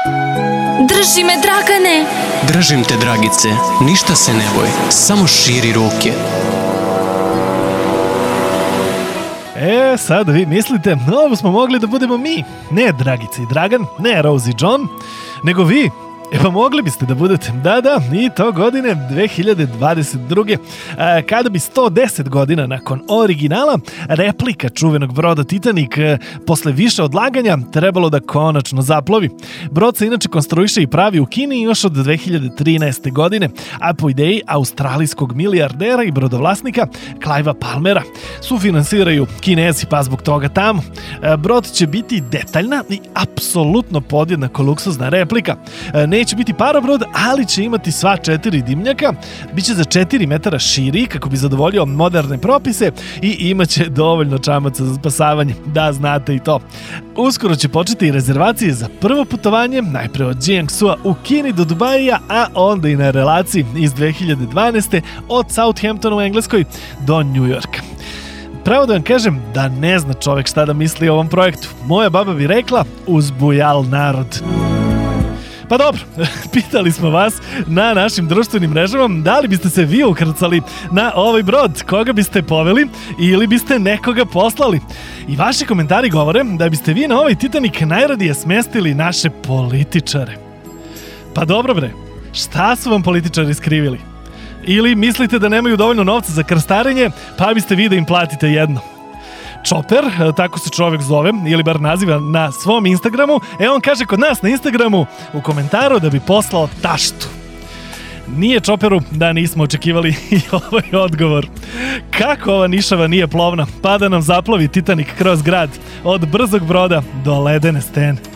Drži me, Dragane! Držim te, Dragice, ništa se ne boj, samo širi ruke. Sad vi mislite, ovo smo mogli da budemo mi. Ne Dragica i Dragan, ne Rose i John, nego vi. Pa mogli biste da budete, da, i to godine 2022. Kada bi 110 godina nakon originala replika čuvenog broda Titanic posle više odlaganja trebalo da konačno zaplovi. Brod se inače konstruiše i pravi u Kini još od 2013. godine, a po ideji australijskog milijardera i brodovlasnika Clivea Palmera. Sufinansiraju Kinezi, pa zbog toga tamo. Brod će biti detaljna i apsolutno podjednako luksuzna replika. Neće biti parobrod, ali će imati sva 4 dimnjaka, biće za 4 metara širi kako bi zadovoljio moderne propise i imaće dovoljno čamaca za spasavanje, da znate i to. Uskoro će početi i rezervacije za prvo putovanje, najpre od Jiangsu u Kini do Dubaija, a onda i na relaciji iz 2012. od Southamptona u Engleskoj do New Yorka. Pravo da vam kažem da ne zna čovek šta da misli o ovom projektu. Moja baba bi rekla, uzbujal narod. Pa dobro, pitali smo vas na našim društvenim mrežama da li biste se vi ukrcali na ovaj brod, koga biste poveli ili biste nekoga poslali. I vaši komentari govore da biste vi na ovaj Titanic najradije smestili naše političare. Pa dobro bre, šta su vam političari skrivili? Ili mislite da nemaju dovoljno novca za krstarenje, pa biste vi da im platite jedno? Chopper, tako se čovjek zove, ili bar naziva na svom Instagramu, on kaže kod nas na Instagramu u komentaru da bi poslao taštu. Nije Chopperu da nismo očekivali i ovaj odgovor. Kako ova nišava nije plovna, pa da nam zaplovi Titanic kroz grad, od brzog broda do ledene stene.